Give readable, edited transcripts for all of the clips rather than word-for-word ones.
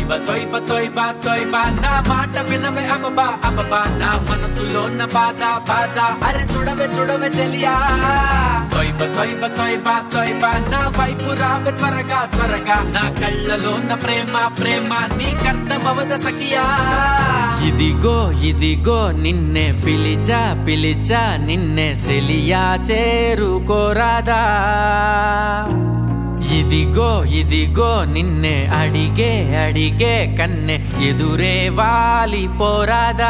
తొయ్బా నా మాట వినవే అబబా నా మనసులో నా బాధ అరే చూడవే చెలియా తొయ్బా నా వైపు రావే త్వరగా నా కళ్ళలో నా ప్రేమ నీకర్థమవద సఖియా ఇదిగో నిన్నే పిలిచా నిన్నే చెలియా చేరుకోరాదా ఇదిగో నిన్నే అడిగే కన్నె ఎదురే వాలి పోరాదా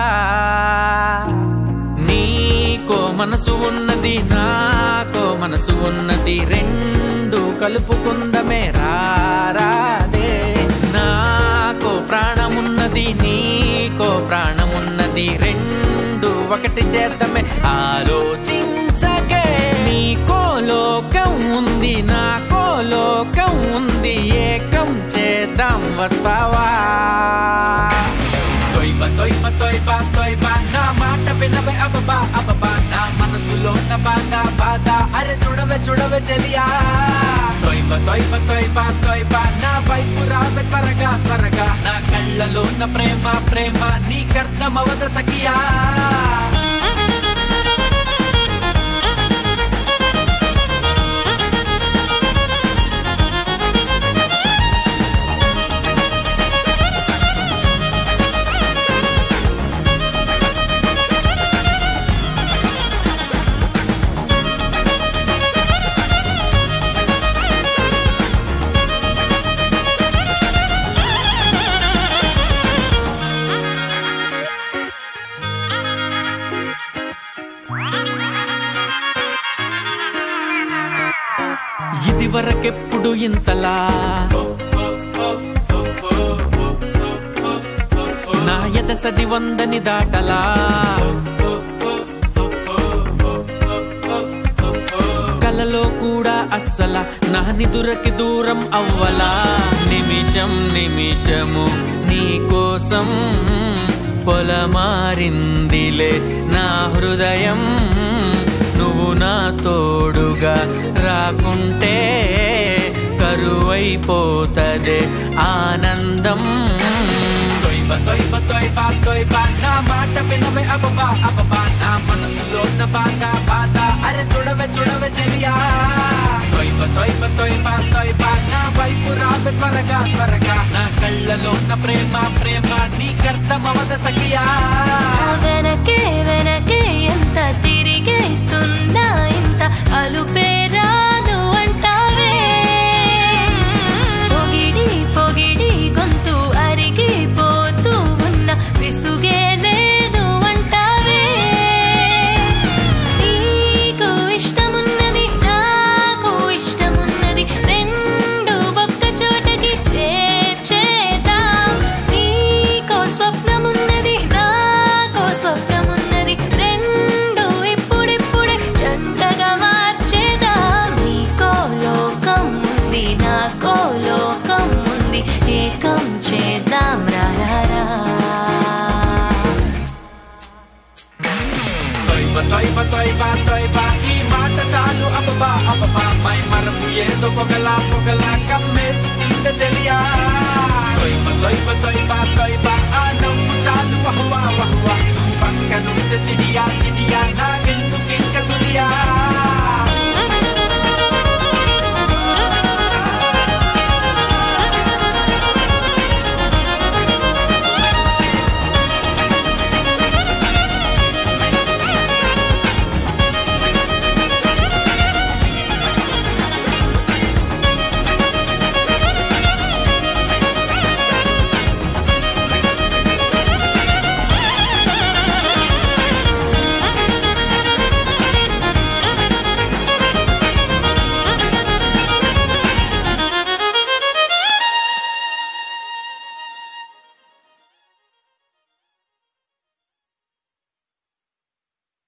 నీకో మనసు ఉన్నది నాకో మనసు ఉన్నది రెండు కలుపుకుందమే రారాదే నాకో ప్రాణమున్నది నీకో ప్రాణమున్నది రెండు ఒకటి చేద్దామే ఆలోచించకే నీకో లోకం ఉంది నాకో లోకం ఉంది ఏకం చేద్దాం వస్తావా తొయ్బా నా మాట వినవే అబబా నా మనసులో నా బాధ అరే చూడవే చెలియా తొయ్బా నా వైపు రావే త్వరగా నా కళ్ళలో నా ప్రేమ నీకర్థమవద సఖియా ఇది వరకెప్పుడు ఇంతలా నా ఎదసది వందని దాటలా కలలో కూడా అస్సల నా నిదురకి దూరం అవ్వలా నిమిషము నీ కోసం పొలమారిందిలే నా హృదయం నువ్వు నా తోడుగా రాకుంటే కరువైపోతదే ఆనందం తొయ్బా నా మాట వినవే అబబా నా మనసులో నా బాధ అరే చూడవే చెలియా తొయ్బా నా వైపు రావే త్వరగా నా కళ్ళలో నా ప్రేమ నీకర్థమవద సఖియా వెనకే ఎంత తిరిగేస్తున్నా ఇంత అలుపేరాను అంటావే పొగిడి గొంతు అరిగిపోతూ ఉన్న విసుగే లేదు అంటావే నీకు ఇష్టమున్నది నాకు ఇష్టమున్నది రెండు ఒక్క చోటకి చేర్చేద్దాం నీకో స్వప్నమున్నది నాకో స్వప్నమున్నది రెండు ఇప్పుడిప్పుడే జంటగా మార్చేద్దాం నీకో లోకం ఉంది నాకో లోకం ఉంది ఏకం చేద్దాం రారా తొయ్బా ఈ మాట చాలు అబబా మై మరపు ఏదో పొగలా కమ్మేస్తుంటే చెలియా తొయ్బా ఆ నవ్వు చాలు వహువా పక్కనుంటే చిడియా నాకెందుకింక దునియా